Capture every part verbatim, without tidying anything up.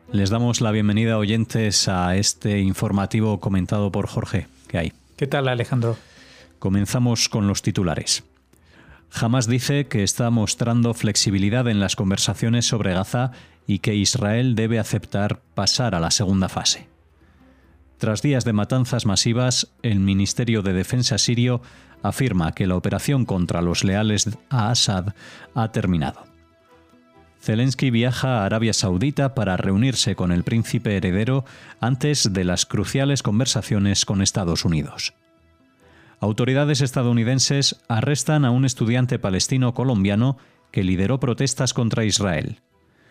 Les damos la bienvenida, oyentes, a este informativo comentado por Jorge. ¿Qué hay? ¿Qué tal, Alejandro? Comenzamos con los titulares. Hamás dice que está mostrando flexibilidad en las conversaciones sobre Gaza y que Israel debe aceptar pasar a la segunda fase. Tras días de matanzas masivas, el Ministerio de Defensa sirio afirma que la operación contra los leales a Assad ha terminado. Zelensky viaja a Arabia Saudita para reunirse con el príncipe heredero antes de las cruciales conversaciones con Estados Unidos. Autoridades estadounidenses arrestan a un estudiante palestino colombiano que lideró protestas contra Israel.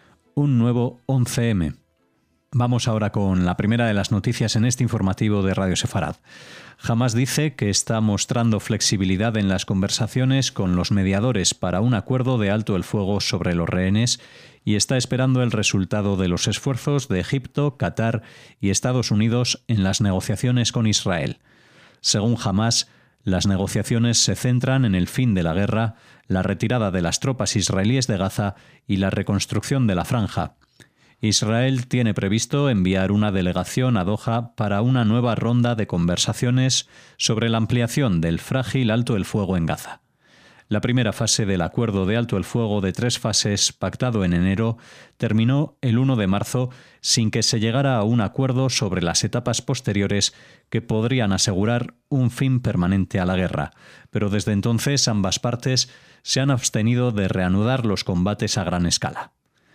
Un nuevo once eme. Vamos ahora con la primera de las noticias en este informativo de Radio Sefarad. Hamás dice que está mostrando flexibilidad en las conversaciones con los mediadores para un acuerdo de alto el fuego sobre los rehenes y está esperando el resultado de los esfuerzos de Egipto, Qatar y Estados Unidos en las negociaciones con Israel. Según Hamás, las negociaciones se centran en el fin de la guerra, la retirada de las tropas israelíes de Gaza y la reconstrucción de la franja. Israel tiene previsto enviar una delegación a Doha para una nueva ronda de conversaciones sobre la ampliación del frágil alto el fuego en Gaza. La primera fase del acuerdo de alto el fuego de tres fases pactado en enero terminó el primero de marzo sin que se llegara a un acuerdo sobre las etapas posteriores que podrían asegurar un fin permanente a la guerra, pero desde entonces ambas partes se han abstenido de reanudar los combates a gran escala.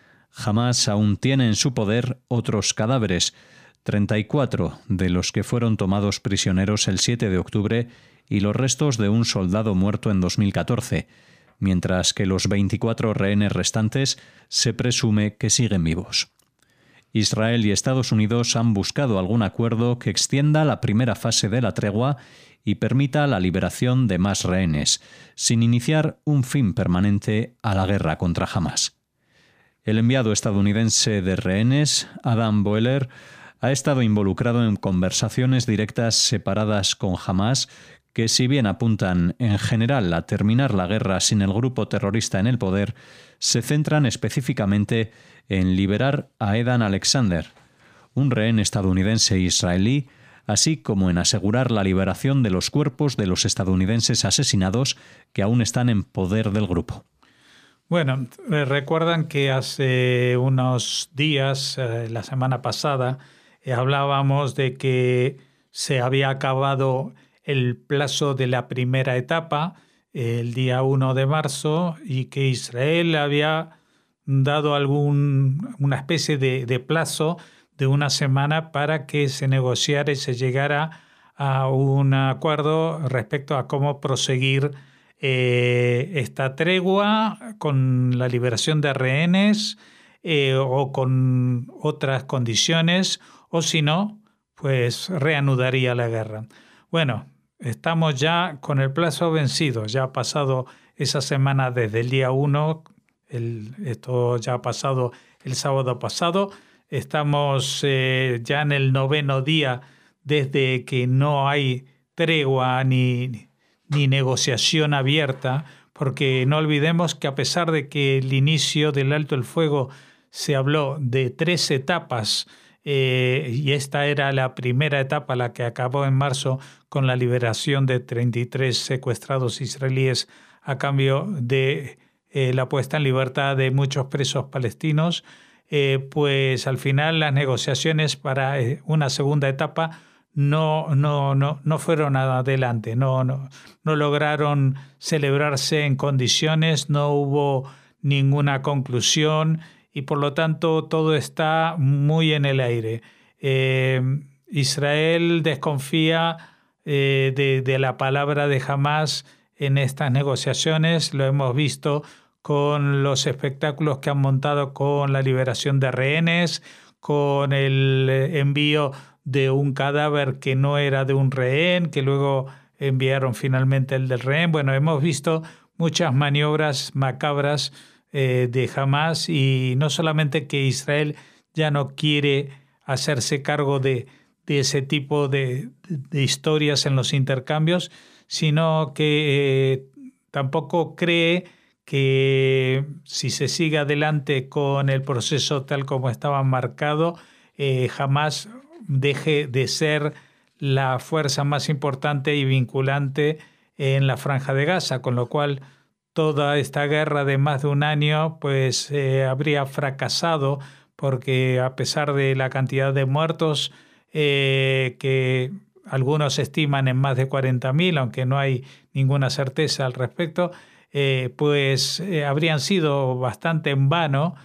Hamás aún tiene en su poder otros cadáveres, treinta y cuatro de los que fueron tomados prisioneros el siete de octubre y los restos de un soldado muerto en dos mil catorce, mientras que los veinticuatro rehenes restantes se presume que siguen vivos. Israel y Estados Unidos han buscado algún acuerdo que extienda la primera fase de la tregua y permita la liberación de más rehenes, sin iniciar un fin permanente a la guerra contra Hamás. El enviado estadounidense de rehenes, Adam Boehler, ha estado involucrado en conversaciones directas separadas con Hamás que, si bien apuntan en general a terminar la guerra sin el grupo terrorista en el poder, se centran específicamente en liberar a Edan Alexander, un rehén estadounidense e israelí, así como en asegurar la liberación de los cuerpos de los estadounidenses asesinados que aún están en poder del grupo. Bueno, eh, recuerdan que hace unos días, eh, la semana pasada, eh, hablábamos de que se había acabado el plazo de la primera etapa, eh, el día primero de marzo, y que Israel había dado algún, una especie de, de plazo de una semana para que se negociara y se llegara a un acuerdo respecto a cómo proseguir Eh, esta tregua con la liberación de rehenes eh, o con otras condiciones, o si no, pues reanudaría la guerra. Bueno, estamos ya con el plazo vencido, ya ha pasado esa semana desde el día uno, el, esto ya ha pasado el sábado pasado, estamos eh, ya en el noveno día desde que no hay tregua ni ni negociación abierta, porque no olvidemos que a pesar de que el inicio del alto el fuego se habló de tres etapas, eh, y esta era la primera etapa, la que acabó en marzo con la liberación de treinta y tres secuestrados israelíes a cambio de eh, la puesta en libertad de muchos presos palestinos, eh, pues al final las negociaciones para eh, una segunda etapa No, no, no, no fueron adelante, no, no, no lograron celebrarse en condiciones, no hubo ninguna conclusión y por lo tanto todo está muy en el aire. Eh, Israel desconfía eh, de, de la palabra de Hamás en estas negociaciones, lo hemos visto con los espectáculos que han montado con la liberación de rehenes, con el envío de un cadáver que no era de un rehén, que luego enviaron finalmente el del rehén. Bueno, hemos visto muchas maniobras macabras eh, de Hamás, y no solamente que Israel ya no quiere hacerse cargo de, de ese tipo de, de historias en los intercambios, sino que eh, tampoco cree que que si se sigue adelante con el proceso tal como estaba marcado, eh, jamás deje de ser la fuerza más importante y vinculante en la Franja de Gaza, con lo cual toda esta guerra de más de un año pues eh, habría fracasado, porque a pesar de la cantidad de muertos eh, que algunos estiman en más de cuarenta mil, aunque no hay ninguna certeza al respecto, eh, pues eh, habrían sido bastante en vano,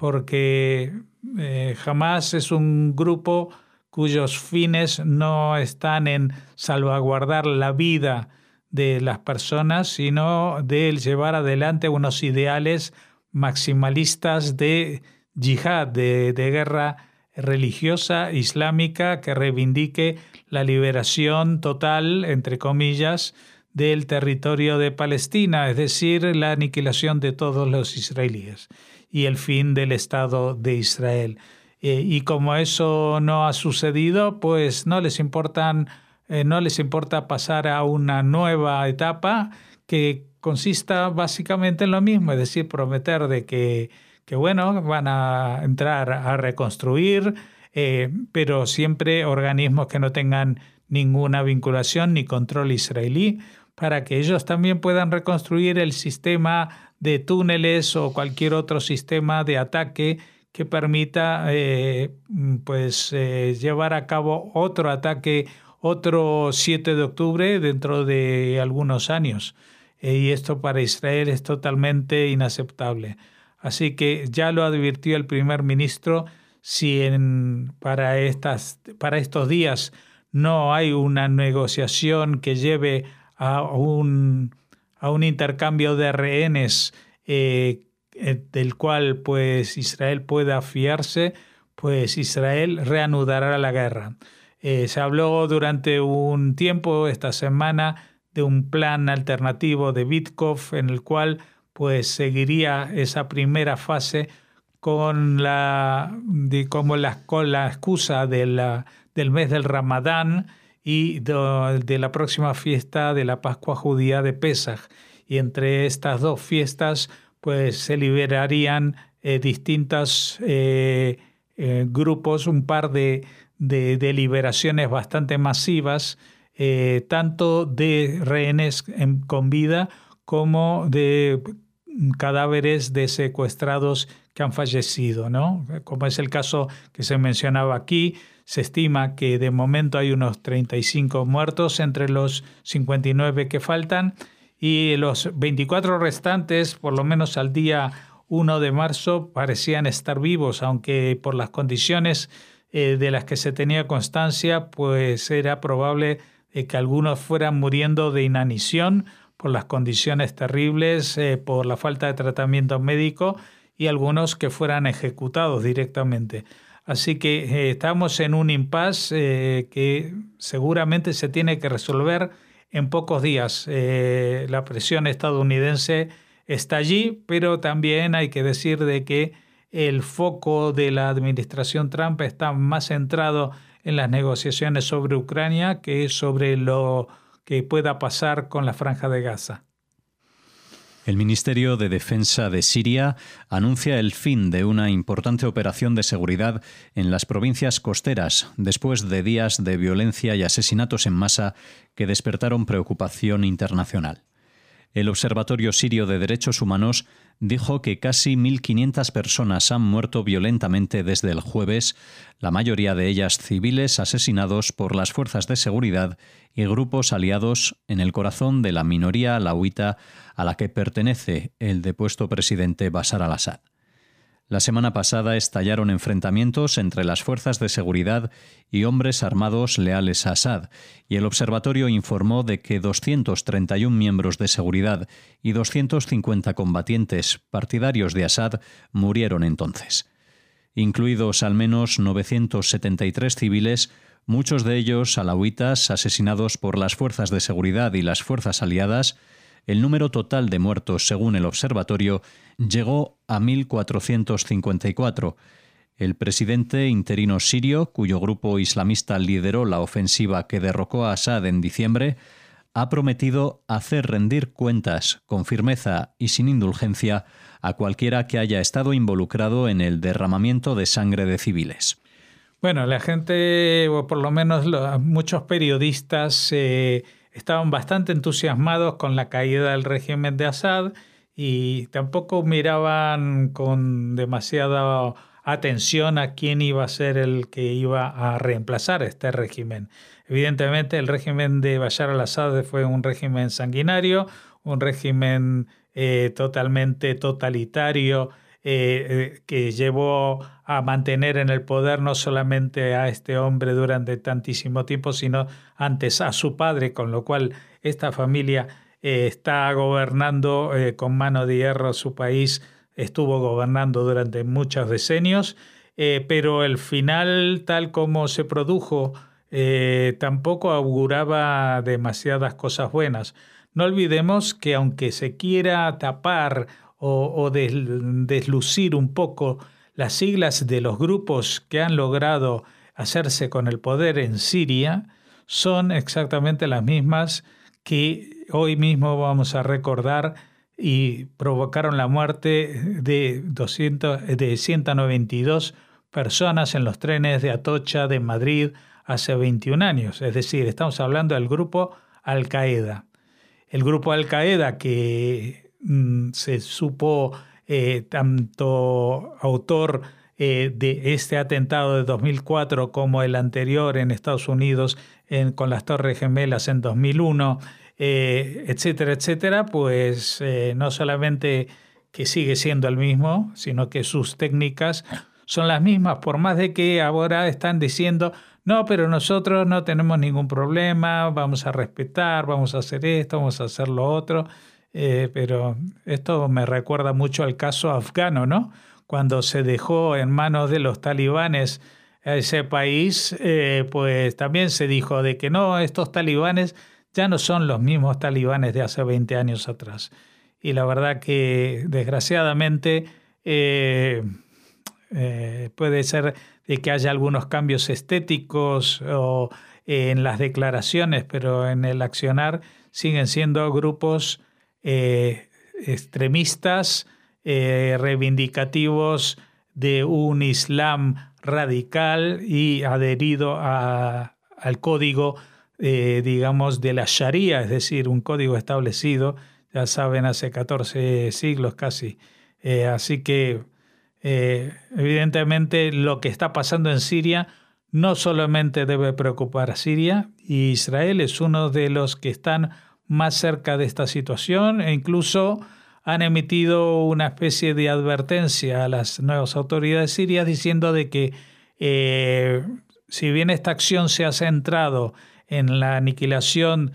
porque eh, Hamás es un grupo cuyos fines no están en salvaguardar la vida de las personas, sino de llevar adelante unos ideales maximalistas de yihad, de, de guerra religiosa islámica que reivindique la liberación total, entre comillas, del territorio de Palestina, es decir, la aniquilación de todos los israelíes y el fin del Estado de Israel. Eh, y como eso no ha sucedido, pues no les importan, eh, no les importa pasar a una nueva etapa que consista básicamente en lo mismo, es decir, prometer de que, que bueno, van a entrar a reconstruir, eh, pero siempre organismos que no tengan ninguna vinculación ni control israelí, para que ellos también puedan reconstruir el sistema de túneles o cualquier otro sistema de ataque que permita eh, pues, eh, llevar a cabo otro ataque, otro siete de octubre dentro de algunos años. Eh, y esto para Israel es totalmente inaceptable. Así que ya lo advirtió el primer ministro, si en, para, estas, para estos días no hay una negociación que lleve a un, a un intercambio de rehenes eh, del cual pues Israel pueda fiarse, pues Israel reanudará la guerra. Eh, se habló durante un tiempo esta semana de un plan alternativo de Witkoff en el cual pues seguiría esa primera fase con la, de, como la, con la excusa de la, del mes del Ramadán y de, de la próxima fiesta de la Pascua judía de Pesaj. Y entre estas dos fiestas pues se liberarían eh, distintos eh, eh, grupos, un par de, de, de liberaciones bastante masivas, eh, tanto de rehenes en, con vida como de cadáveres de secuestrados que han fallecido, ¿no? Como es el caso que se mencionaba aquí, se estima que de momento hay unos treinta y cinco muertos entre los cincuenta y nueve que faltan, y los veinticuatro restantes, por lo menos al día uno de marzo, parecían estar vivos, aunque por las condiciones eh, de las que se tenía constancia, pues era probable eh, que algunos fueran muriendo de inanición por las condiciones terribles, eh, por la falta de tratamiento médico, y algunos que fueran ejecutados directamente. Así que eh, estamos en un impasse eh, que seguramente se tiene que resolver en pocos días. Eh, la presión estadounidense está allí, pero también hay que decir de que el foco de la administración Trump está más centrado en las negociaciones sobre Ucrania que sobre lo que pueda pasar con la Franja de Gaza. El Ministerio de Defensa de Siria anuncia el fin de una importante operación de seguridad en las provincias costeras, después de días de violencia y asesinatos en masa que despertaron preocupación internacional. El Observatorio Sirio de Derechos Humanos dijo que casi mil quinientas personas han muerto violentamente desde el jueves, la mayoría de ellas civiles asesinados por las fuerzas de seguridad y grupos aliados en el corazón de la minoría alauita a la que pertenece el depuesto presidente Bashar al-Assad. La semana pasada estallaron enfrentamientos entre las fuerzas de seguridad y hombres armados leales a Assad, y el observatorio informó de que doscientos treinta y uno miembros de seguridad y doscientos cincuenta combatientes partidarios de Assad murieron entonces, incluidos al menos novecientos setenta y tres civiles, muchos de ellos alauitas asesinados por las fuerzas de seguridad y las fuerzas aliadas. El número total de muertos, según el observatorio, llegó a mil cuatrocientos cincuenta y cuatro. El presidente interino sirio, cuyo grupo islamista lideró la ofensiva que derrocó a Assad en diciembre, ha prometido hacer rendir cuentas con firmeza y sin indulgencia a cualquiera que haya estado involucrado en el derramamiento de sangre de civiles. Bueno, la gente, o por lo menos los, muchos periodistas, eh, estaban bastante entusiasmados con la caída del régimen de Assad y tampoco miraban con demasiada atención a quién iba a ser el que iba a reemplazar este régimen. Evidentemente, el régimen de Bashar al-Assad fue un régimen sanguinario, un régimen eh, totalmente totalitario, eh, eh, que llevó a mantener en el poder no solamente a este hombre durante tantísimo tiempo, sino antes a su padre, con lo cual esta familia eh, está gobernando eh, con mano de hierro su país, estuvo gobernando durante muchos decenios, eh, pero el final, tal como se produjo, eh, tampoco auguraba demasiadas cosas buenas. No olvidemos que aunque se quiera tapar o, o des, deslucir un poco las siglas de los grupos que han logrado hacerse con el poder en Siria, son exactamente las mismas que hoy mismo vamos a recordar y provocaron la muerte de, doscientos, de ciento noventa y dos personas en los trenes de Atocha de Madrid hace veintiún años. Es decir, estamos hablando del grupo Al-Qaeda. El grupo Al-Qaeda que mm, se supo eh, tanto autor eh, de este atentado de dos mil cuatro como el anterior en Estados Unidos en, con las Torres Gemelas en dos mil uno, eh, etcétera, etcétera, pues eh, no solamente que sigue siendo el mismo, sino que sus técnicas son las mismas, por más de que ahora están diciendo no, pero nosotros no tenemos ningún problema, vamos a respetar, vamos a hacer esto, vamos a hacer lo otro. Eh, pero esto me recuerda mucho al caso afgano, ¿no? Cuando se dejó en manos de los talibanes a ese país, eh, pues también se dijo de que no, estos talibanes ya no son los mismos talibanes de hace veinte años atrás. Y la verdad que desgraciadamente eh, eh, puede ser de que haya algunos cambios estéticos o eh, en las declaraciones, pero en el accionar siguen siendo grupos eh, extremistas, eh, reivindicativos de un Islam radical y adherido a, al código, eh, digamos, de la Sharia, es decir, un código establecido, ya saben, hace catorce siglos casi. Eh, así que Eh, evidentemente lo que está pasando en Siria no solamente debe preocupar a Siria, y Israel es uno de los que están más cerca de esta situación e incluso han emitido una especie de advertencia a las nuevas autoridades sirias diciendo de que eh, si bien esta acción se ha centrado en la aniquilación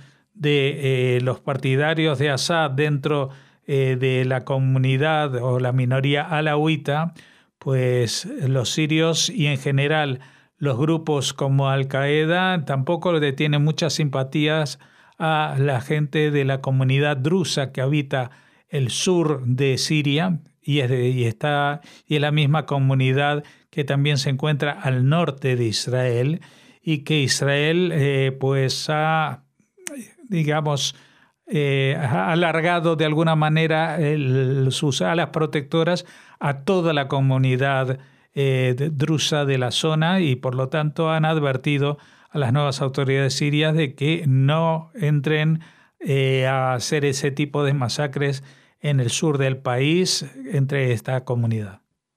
de eh, los partidarios de Assad dentro Eh, de la comunidad o la minoría alauita, pues los sirios y en general los grupos como Al-Qaeda tampoco le tienen muchas simpatías a la gente de la comunidad drusa que habita el sur de Siria y es, de, y está, y es la misma comunidad que también se encuentra al norte de Israel y que Israel eh, pues ha, digamos, Eh, ha alargado de alguna manera el, sus alas protectoras a toda la comunidad eh, de, drusa de la zona y por lo tanto han advertido a las nuevas autoridades sirias de que no entren eh, a hacer ese tipo de masacres en el sur del país entre esta comunidad.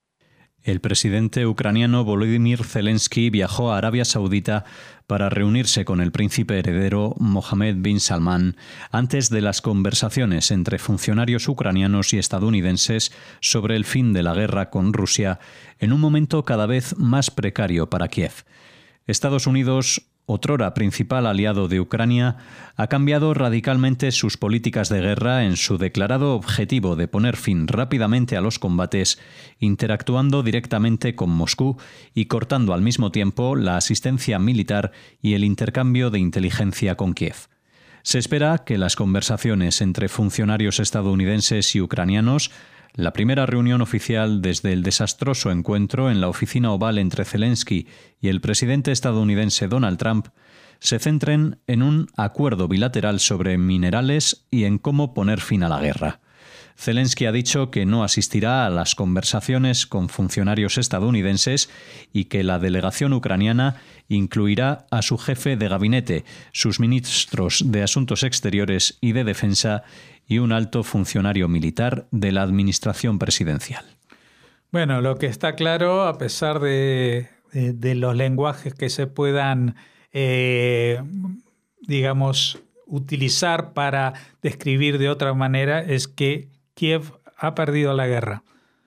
El presidente ucraniano Volodymyr Zelensky viajó a Arabia Saudita para reunirse con el príncipe heredero Mohammed bin Salman antes de las conversaciones entre funcionarios ucranianos y estadounidenses sobre el fin de la guerra con Rusia en un momento cada vez más precario para Kiev. Estados Unidos, otrora principal aliado de Ucrania, ha cambiado radicalmente sus políticas de guerra en su declarado objetivo de poner fin rápidamente a los combates, interactuando directamente con Moscú y cortando al mismo tiempo la asistencia militar y el intercambio de inteligencia con Kiev. Se espera que las conversaciones entre funcionarios estadounidenses y ucranianos, la primera reunión oficial desde el desastroso encuentro en la oficina oval entre Zelensky y el presidente estadounidense Donald Trump, se centren en un acuerdo bilateral sobre minerales y en cómo poner fin a la guerra. Zelensky ha dicho que no asistirá a las conversaciones con funcionarios estadounidenses y que la delegación ucraniana incluirá a su jefe de gabinete, sus ministros de Asuntos Exteriores y de Defensa y un alto funcionario militar de la administración presidencial. Bueno, lo que está claro, a pesar de, de, de los lenguajes que se puedan, eh, digamos, utilizar para describir de otra manera, es que Kiev ha perdido la guerra.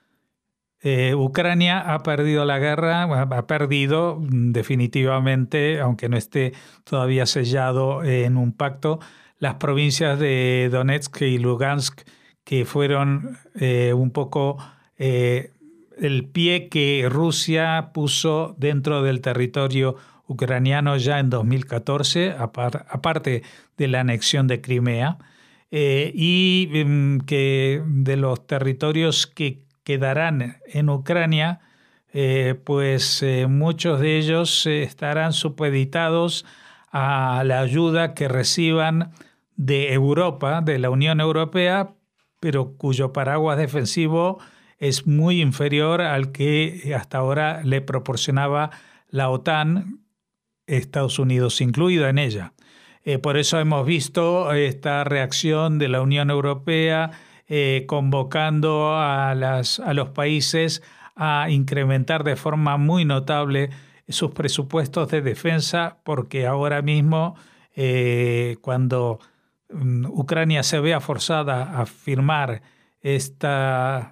Eh, Ucrania ha perdido la guerra, ha perdido definitivamente, aunque no esté todavía sellado en un pacto, las provincias de Donetsk y Lugansk, que fueron eh, un poco eh, el pie que Rusia puso dentro del territorio ucraniano ya en dos mil catorce, apar, aparte de la anexión de Crimea. Eh, y um, que de los territorios que quedarán en Ucrania, eh, pues eh, muchos de ellos eh, estarán supeditados a la ayuda que reciban de Europa, de la Unión Europea, pero cuyo paraguas defensivo es muy inferior al que hasta ahora le proporcionaba la OTAN, Estados Unidos incluido en ella. Eh, por eso hemos visto esta reacción de la Unión Europea eh, convocando a, las, a los países a incrementar de forma muy notable sus presupuestos de defensa, porque ahora mismo eh, cuando um, Ucrania se vea forzada a firmar esta,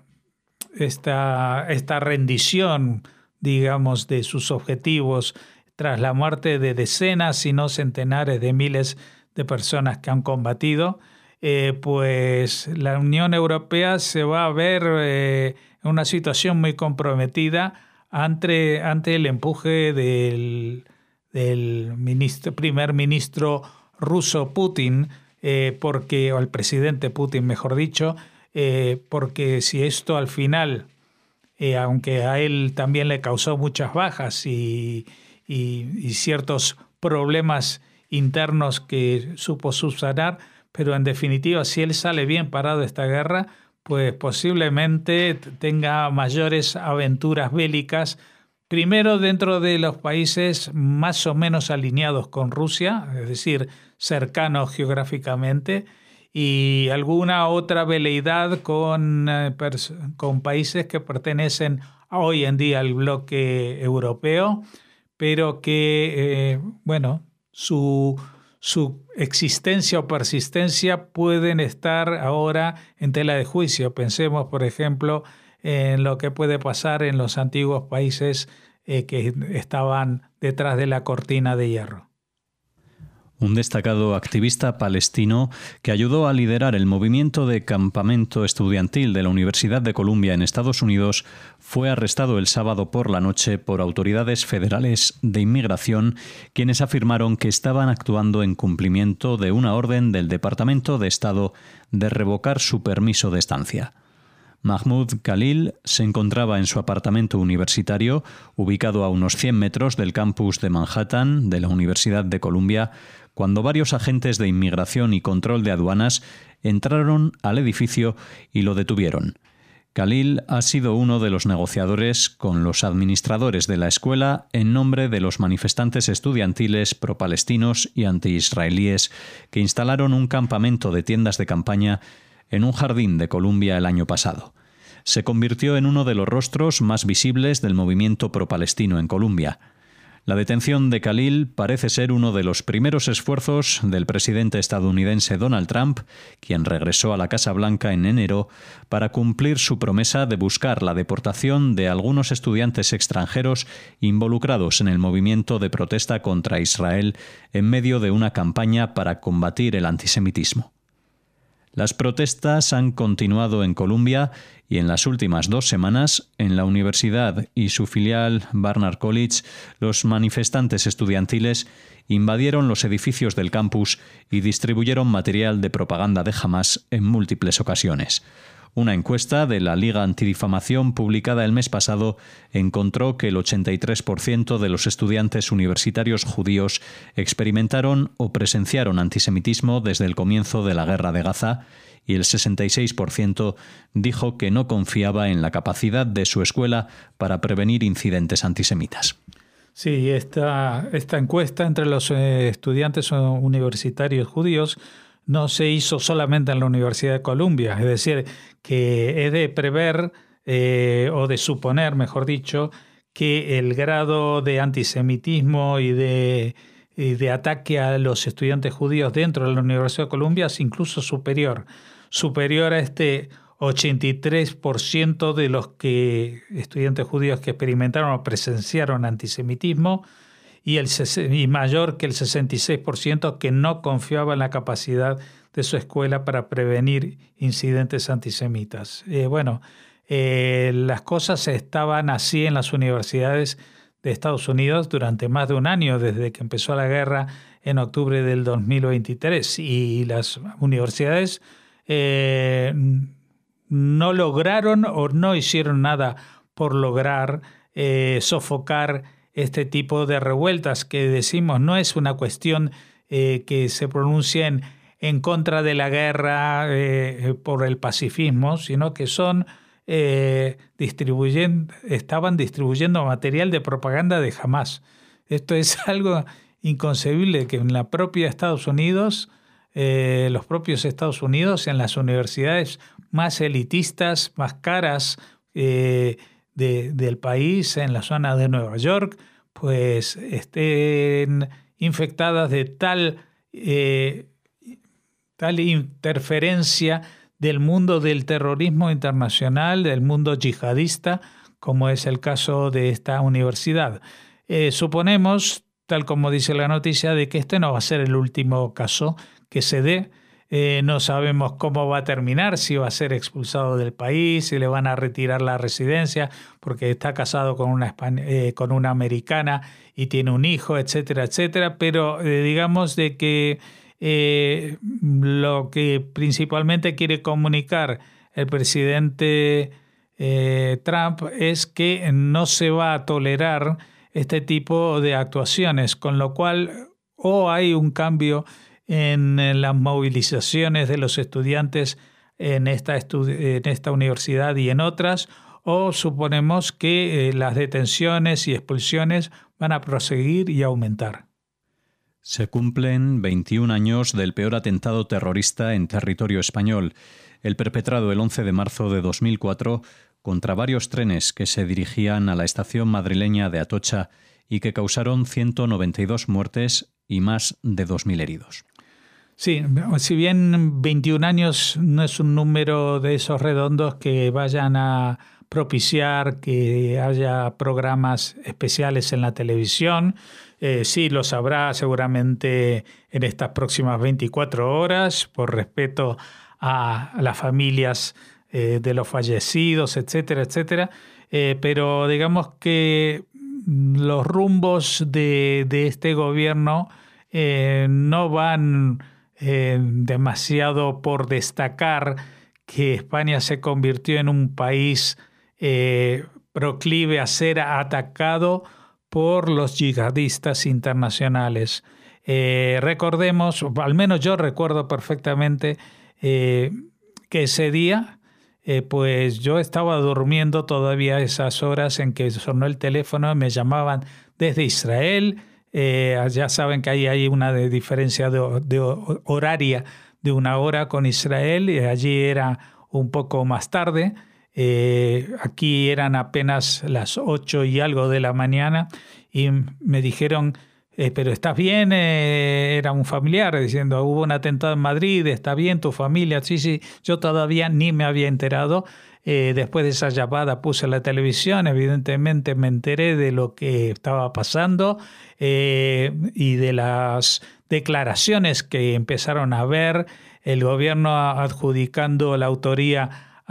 esta, esta rendición, digamos, de sus objetivos, tras la muerte de decenas, si no centenares de miles de personas que han combatido, eh, pues la Unión Europea se va a ver eh, en una situación muy comprometida ante, ante el empuje del, del ministro, primer ministro ruso Putin, eh, porque, o el presidente Putin, mejor dicho, eh, porque si esto al final, eh, aunque a él también le causó muchas bajas y Y, y ciertos problemas internos que supo subsanar, pero en definitiva, si él sale bien parado de esta guerra, pues posiblemente tenga mayores aventuras bélicas, primero dentro de los países más o menos alineados con Rusia, es decir, cercanos geográficamente, y alguna otra veleidad con, con países que pertenecen hoy en día al bloque europeo, pero que, eh, bueno, su, su existencia o persistencia pueden estar ahora en tela de juicio. Pensemos, por ejemplo, en lo que puede pasar en los antiguos países eh, que estaban detrás de la cortina de hierro. Un destacado activista palestino que ayudó a liderar el movimiento de campamento estudiantil de la Universidad de Columbia en Estados Unidos fue arrestado el sábado por la noche por autoridades federales de inmigración, quienes afirmaron que estaban actuando en cumplimiento de una orden del Departamento de Estado de revocar su permiso de estancia. Mahmoud Khalil se encontraba en su apartamento universitario, ubicado a unos cien metros del campus de Manhattan de la Universidad de Columbia, cuando varios agentes de inmigración y control de aduanas entraron al edificio y lo detuvieron. Khalil ha sido uno de los negociadores con los administradores de la escuela en nombre de los manifestantes estudiantiles pro-palestinos y anti-israelíes que instalaron un campamento de tiendas de campaña en un jardín de Columbia el año pasado. Se convirtió en uno de los rostros más visibles del movimiento pro-palestino en Columbia. La detención de Khalil parece ser uno de los primeros esfuerzos del presidente estadounidense Donald Trump, quien regresó a la Casa Blanca en enero, para cumplir su promesa de buscar la deportación de algunos estudiantes extranjeros involucrados en el movimiento de protesta contra Israel en medio de una campaña para combatir el antisemitismo. Las protestas han continuado en Columbia y en las últimas dos semanas, en la universidad y su filial Barnard College, los manifestantes estudiantiles invadieron los edificios del campus y distribuyeron material de propaganda de Hamás en múltiples ocasiones. Una encuesta de la Liga Antidifamación publicada el mes pasado encontró que el ochenta y tres por ciento de los estudiantes universitarios judíos experimentaron o presenciaron antisemitismo desde el comienzo de la guerra de Gaza y el sesenta y seis por ciento dijo que no confiaba en la capacidad de su escuela para prevenir incidentes antisemitas. Sí, esta, esta encuesta entre los estudiantes universitarios judíos no se hizo solamente en la Universidad de Columbia, es decir, que es de prever eh, o de suponer, mejor dicho, que el grado de antisemitismo y de, y de ataque a los estudiantes judíos dentro de la Universidad de Columbia es incluso superior, superior a este ochenta y tres por ciento de los que, estudiantes judíos que experimentaron o presenciaron antisemitismo, y, el, y mayor que el sesenta y seis por ciento que no confiaba en la capacidad de su escuela para prevenir incidentes antisemitas. Eh, bueno, eh, las cosas estaban así en las universidades de Estados Unidos durante más de un año, desde que empezó la guerra en octubre del dos mil veintitrés, y las universidades eh, no lograron o no hicieron nada por lograr eh, sofocar este tipo de revueltas que decimos no es una cuestión eh, que se pronuncien en contra de la guerra eh, por el pacifismo, sino que son eh, distribuyen, estaban distribuyendo material de propaganda de Hamás. Esto es algo inconcebible que en la propia Estados Unidos, eh, los propios Estados Unidos, en las universidades más elitistas, más caras, eh, De, del país, en la zona de Nueva York, pues estén infectadas de tal, eh, tal interferencia del mundo del terrorismo internacional, del mundo yihadista, como es el caso de esta universidad. Eh, suponemos, tal como dice la noticia, de que este no va a ser el último caso que se dé. Eh, no sabemos cómo va a terminar, si va a ser expulsado del país, si le van a retirar la residencia porque está casado con una, eh, con una americana y tiene un hijo, etcétera, etcétera. Pero eh, digamos de que eh, lo que principalmente quiere comunicar el presidente eh, Trump es que no se va a tolerar este tipo de actuaciones, con lo cual o hay un cambio en las movilizaciones de los estudiantes en esta, estu- en esta universidad y en otras, o suponemos que eh, las detenciones y expulsiones van a proseguir y aumentar. Se cumplen veintiún años del peor atentado terrorista en territorio español, el perpetrado el once de marzo de dos mil cuatro contra varios trenes que se dirigían a la estación madrileña de Atocha y que causaron ciento noventa y dos muertes y más de dos mil heridos. Sí, si bien veintiún años no es un número de esos redondos que vayan a propiciar que haya programas especiales en la televisión, eh, sí los habrá seguramente en estas próximas veinticuatro horas, por respeto a las familias eh, de los fallecidos, etcétera, etcétera. Eh, pero digamos que los rumbos de, de este gobierno eh, no van Eh, demasiado por destacar que España se convirtió en un país eh, proclive a ser atacado por los yihadistas internacionales. Eh, recordemos, al menos yo recuerdo perfectamente eh, que ese día, eh, pues yo estaba durmiendo todavía a esas horas en que sonó el teléfono, me llamaban desde Israel. Eh, ya saben que ahí hay una de diferencia de, de horaria de una hora con Israel, y allí era un poco más tarde. Eh, aquí eran apenas las ocho y algo de la mañana y me dijeron, eh, pero ¿estás bien? Eh, era un familiar diciendo, hubo un atentado en Madrid, ¿está bien tu familia? Sí, sí, yo todavía ni me había enterado. Eh, después de esa llamada puse la televisión, evidentemente me enteré de lo que estaba pasando eh, y de las declaraciones que empezaron a ver, el gobierno adjudicando la autoría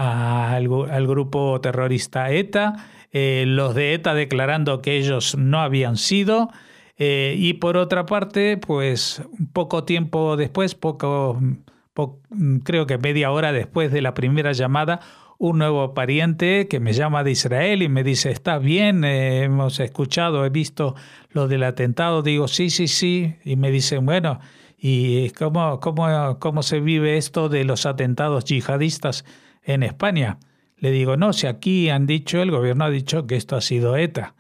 al, al grupo terrorista ETA, eh, los de ETA declarando que ellos no habían sido, eh, y por otra parte, pues poco tiempo después, poco, po- creo que media hora después de la primera llamada, un nuevo pariente que me llama de Israel y me dice, ¿estás bien? Eh, hemos escuchado, he visto lo del atentado. Digo, sí, sí, sí. Y me dicen, bueno, ¿y cómo, cómo, cómo se vive esto de los atentados yihadistas en España? Le digo, no, si aquí han dicho, el gobierno ha dicho que esto ha sido ETA.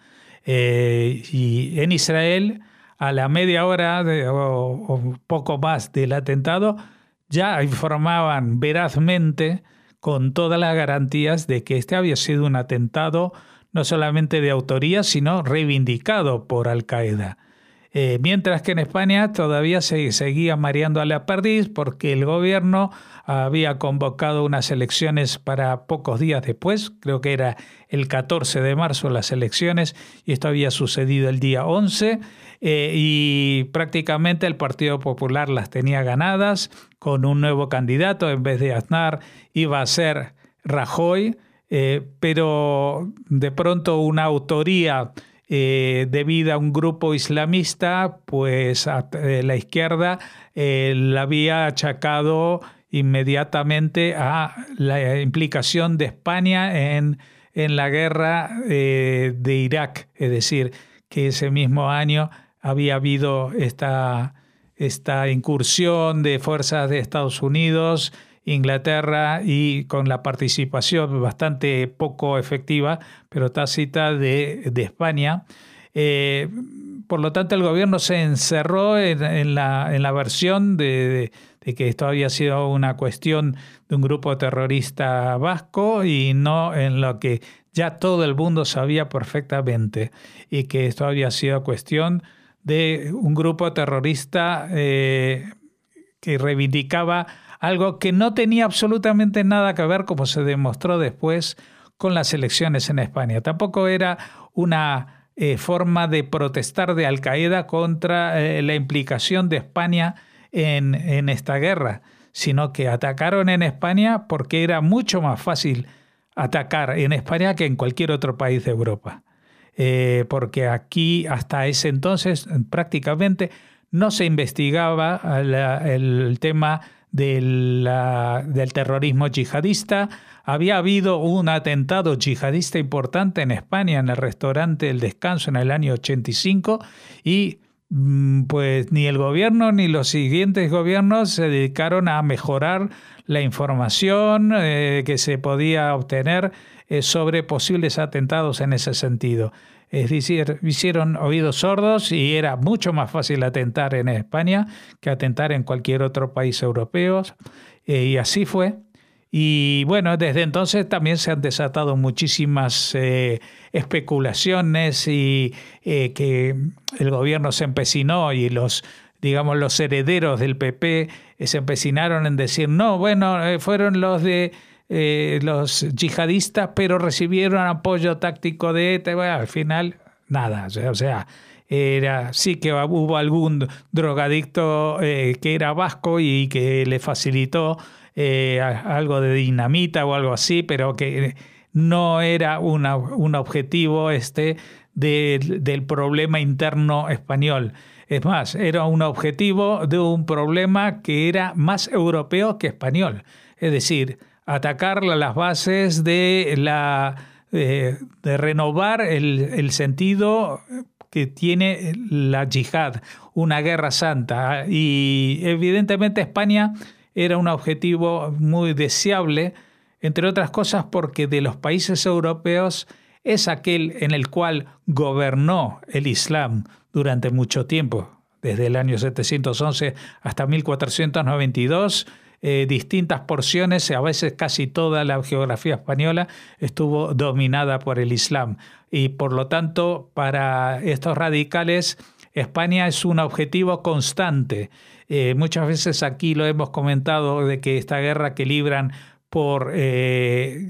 Eh, y en Israel, a la media hora de, o, o poco más del atentado, ya informaban verazmente, con todas las garantías, de que este había sido un atentado no solamente de autoría, sino reivindicado por Al-Qaeda. Eh, mientras que en España todavía se seguía mareando a la perdiz porque el gobierno había convocado unas elecciones para pocos días después, creo que era el catorce de marzo las elecciones, y esto había sucedido el día once, eh, y prácticamente el Partido Popular las tenía ganadas con un nuevo candidato. En vez de Aznar iba a ser Rajoy, eh, pero de pronto una autoría Eh, debido a un grupo islamista, pues a, eh, la izquierda eh, la había achacado inmediatamente a la implicación de España en, en la guerra eh, de Irak. Es decir, que ese mismo año había habido esta, esta incursión de fuerzas de Estados Unidos, Inglaterra, y con la participación bastante poco efectiva, pero tácita, de, de España. Eh, por lo tanto, el gobierno se encerró en, en, la, en la versión de, de, de que esto había sido una cuestión de un grupo terrorista vasco y no en lo que ya todo el mundo sabía perfectamente, y que esto había sido cuestión de un grupo terrorista eh, que reivindicaba algo que no tenía absolutamente nada que ver, como se demostró después, con las elecciones en España. Tampoco era una eh, forma de protestar de Al-Qaeda contra eh, la implicación de España en, en esta guerra, sino que atacaron en España porque era mucho más fácil atacar en España que en cualquier otro país de Europa. Eh, porque aquí, hasta ese entonces, prácticamente no se investigaba la, el tema de la, del terrorismo yihadista. Había habido un atentado yihadista importante en España, en el restaurante El Descanso, en el año ochenta y cinco, y pues ni el gobierno ni los siguientes gobiernos se dedicaron a mejorar la información eh, que se podía obtener eh, sobre posibles atentados en ese sentido. Es decir, hicieron oídos sordos y era mucho más fácil atentar en España que atentar en cualquier otro país europeo. Eh, y así fue. Y bueno, desde entonces también se han desatado muchísimas eh, especulaciones y eh, que el gobierno se empecinó, y los, digamos, los herederos del P P eh, se empecinaron en decir, no, bueno, eh, fueron los de eh, los yihadistas, pero recibieron apoyo táctico de ETA. Bueno, al final, nada, o sea, era, sí que hubo algún drogadicto eh, que era vasco y que le facilitó Eh, algo de dinamita o algo así, pero que no era una, un objetivo este de, del problema interno español. Es más, era un objetivo de un problema que era más europeo que español. Es decir, atacar las bases de, la, eh, de renovar el, el sentido que tiene la yihad, una guerra santa. Y evidentemente España era un objetivo muy deseable, entre otras cosas porque de los países europeos es aquel en el cual gobernó el Islam durante mucho tiempo, desde el año setecientos once hasta mil cuatrocientos noventa y dos. Eh, distintas porciones, a veces casi toda la geografía española estuvo dominada por el Islam. Y por lo tanto, para estos radicales, España es un objetivo constante. Eh, muchas veces aquí lo hemos comentado, de que esta guerra que libran por eh,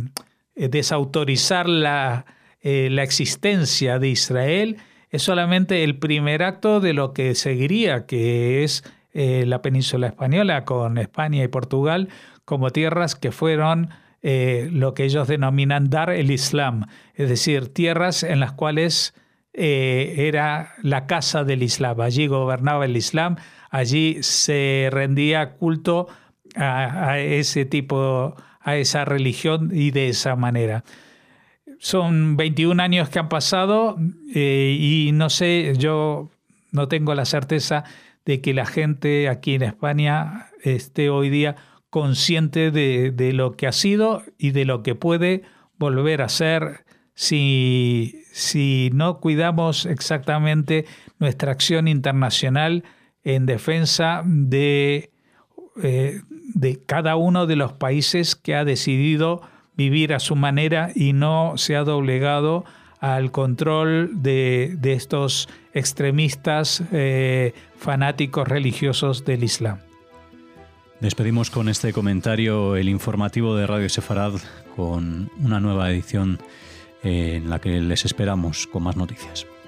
desautorizar la, eh, la existencia de Israel es solamente el primer acto de lo que seguiría, que es eh, la península española, con España y Portugal como tierras que fueron eh, lo que ellos denominan Dar el Islam, es decir, tierras en las cuales eh, era la casa del Islam. Allí gobernaba el Islam, allí se rendía culto a, a ese tipo, a esa religión y de esa manera. Son veintiún años que han pasado eh, y no sé, yo no tengo la certeza de que la gente aquí en España esté hoy día consciente de, de lo que ha sido y de lo que puede volver a ser si, si no cuidamos exactamente nuestra acción internacional en defensa de, eh, de cada uno de los países que ha decidido vivir a su manera y no se ha doblegado al control de, de estos extremistas eh, fanáticos religiosos del Islam. Despedimos con este comentario el informativo de Radio Sefarad con una nueva edición en la que les esperamos con más noticias.